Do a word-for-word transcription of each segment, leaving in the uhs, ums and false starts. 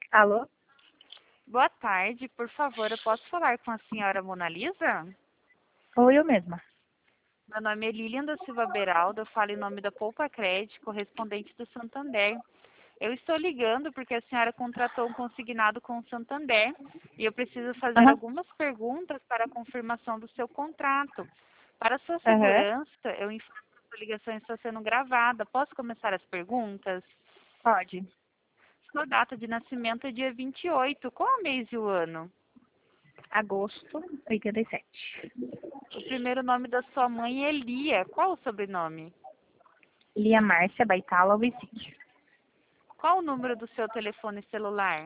Alô? Boa tarde, por favor, eu posso falar com a senhora Mona Lisa? Ou eu mesma. Meu nome é Lilian da Silva Beraldo, eu falo em nome da Poupa Crédito, correspondente do Santander. Eu estou ligando porque a senhora contratou um consignado com o Santander e eu preciso fazer Aham. algumas perguntas para a confirmação do seu contrato. Para sua Aham. segurança, eu informo que a sua ligação está sendo gravada. Posso começar as perguntas? Pode. Sua data de nascimento é dia vinte e oito. Qual é o mês e o ano? Agosto, oitenta e sete. O primeiro nome da sua mãe é Lia. Qual o sobrenome? Lia Márcia Baitala Alvesic. Qual o número do seu telefone celular?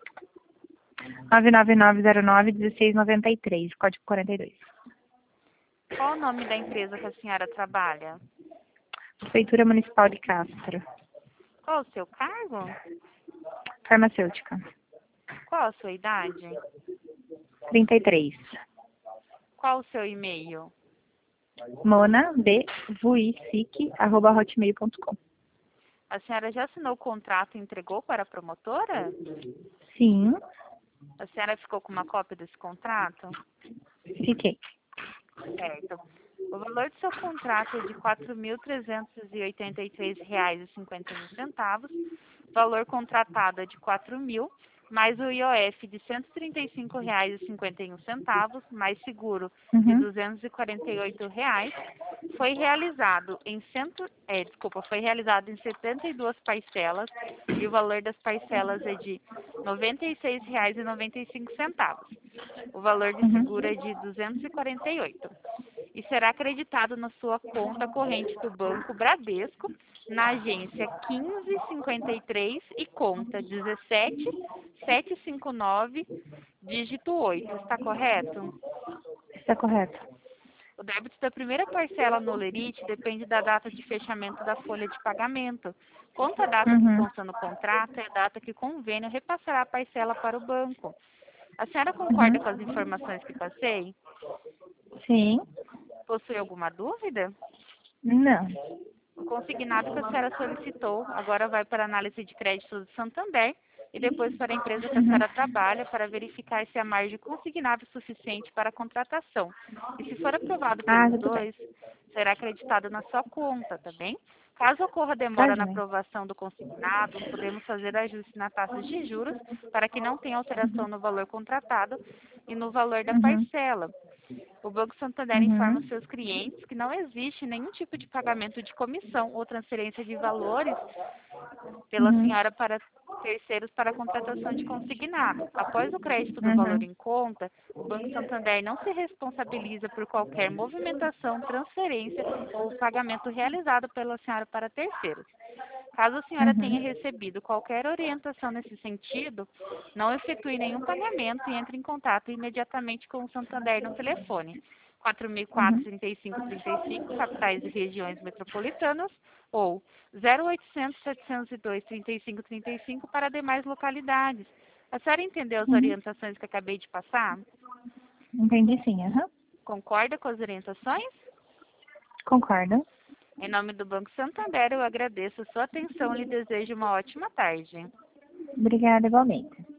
nove nove nove zero nove um seis nove três, código quarenta e dois. Qual o nome da empresa que a senhora trabalha? Prefeitura Municipal de Castro. Qual o seu cargo? Farmacêutica. Qual a sua idade? trinta e três. Qual o seu e-mail? Mona B. Vuicic, arroba hotmail ponto com. A senhora já assinou o contrato e entregou para a promotora? Sim, A senhora ficou com uma cópia desse contrato? fiquei. Certo. O valor do seu contrato é de quatro mil trezentos e oitenta e três reais e cinquenta e um centavos. O valor contratado é de quatro mil, mais o I O F de cento e trinta e cinco reais e cinquenta e um centavos, mais seguro de Uhum. duzentos e quarenta e oito reais. Foi realizado em cento, é, desculpa, foi realizado em setenta e duas parcelas e o valor das parcelas é de noventa e seis reais e noventa e cinco centavos. O valor de Uhum. seguro é de duzentos e quarenta e oito e será acreditado na sua conta corrente do Banco Bradesco, na agência quinze cinquenta e três e conta dezessete setecentos e cinquenta e nove, dígito oito. Está correto? Está correto. O débito da primeira parcela no Lerite depende da data de fechamento da folha de pagamento. Quanto à data que Uhum. consta no contrato, é a data que o convênio repassará a parcela para o banco. A senhora concorda com as Uhum. informações que passei? Sim. Possui alguma dúvida? Não. O consignado que a senhora solicitou agora vai para a análise de crédito do Santander e depois para a empresa que a Uhum. senhora trabalha para verificar se a margem consignada é suficiente para a contratação. E se for aprovado Ah, pelos tudo bem. dois, será acreditado na sua conta, tá bem? Caso ocorra Tá demora na joia. aprovação do consignado, podemos fazer ajuste na taxa de juros para que não tenha alteração no valor contratado e no valor da Uhum. parcela. O Banco Santander informa Uhum. os seus clientes que não existe nenhum tipo de pagamento de comissão ou transferência de valores pela Uhum. senhora para terceiros para a contratação de consignado. Após o crédito do valor Uhum. em conta, o Banco Santander não se responsabiliza por qualquer movimentação, transferência ou pagamento realizado pela senhora para terceiros. Caso a senhora tenha Uhum. recebido qualquer orientação nesse sentido, não efetue nenhum pagamento e entre em contato imediatamente com o Santander no telefone quatro mil e quatro, Uhum. trinta e cinco, trinta e cinco, capitais e regiões metropolitanas, ou zero oitocentos, setecentos e dois, trinta e cinco, trinta e cinco para demais localidades. A senhora entendeu as Uhum. orientações que acabei de passar? Entendi sim, aham. Concorda com as orientações? Concordo. Em nome do Banco Santander, eu agradeço a sua atenção e lhe desejo uma ótima tarde. Obrigada igualmente.